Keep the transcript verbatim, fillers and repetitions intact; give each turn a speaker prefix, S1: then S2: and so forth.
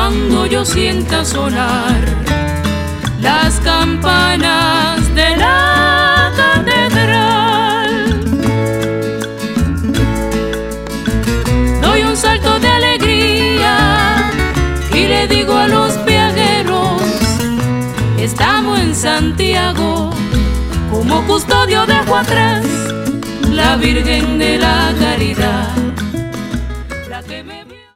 S1: cuando yo sienta sonar las campanas de la catedral. Doy un salto de alegría y le digo a los viajeros: estamos en Santiago. Como custodio dejo atrás la Virgen de la Caridad.